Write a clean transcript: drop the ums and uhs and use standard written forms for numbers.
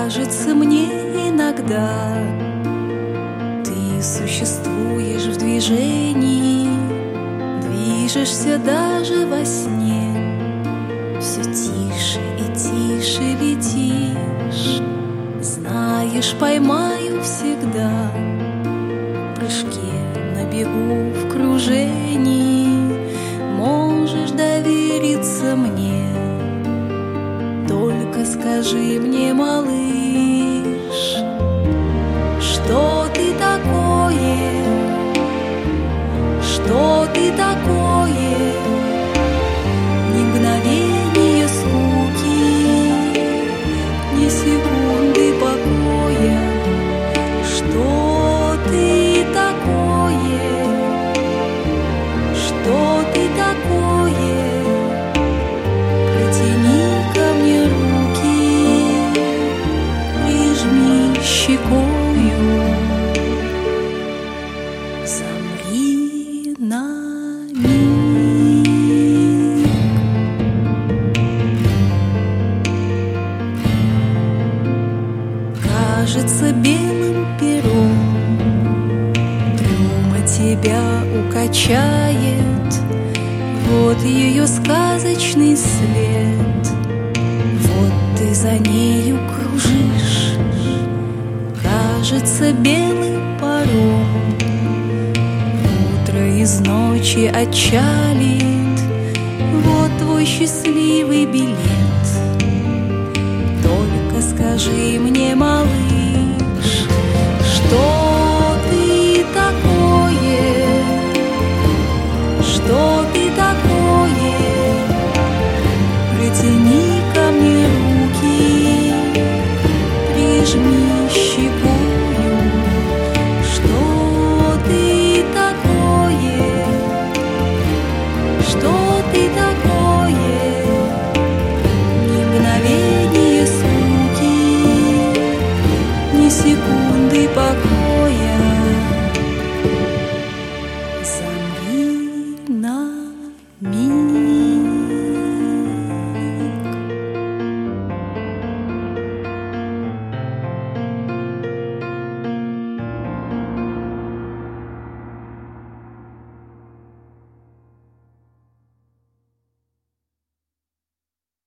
Кажется мне иногда, ты существуешь в движении, движешься даже во сне, все тише и тише летишь. Знаешь, поймаю всегда в прыжке, на бегу, в кружении. Можешь довериться мне, только скажи мне, малыш, что ты такое, что ты такое, ни мгновения скуки, ни секунды покоя. Что ты такое, что ты такое, протяни ко мне руки, прижми щекою, замри на миг. Кажется, белым пером трюма тебя укачает. Вот ее сказочный след, вот ты за нею кружишь. Кажется, белым паром утро из ночи отчалит. Вот твой счастливый билет, только скажи мне, малыш,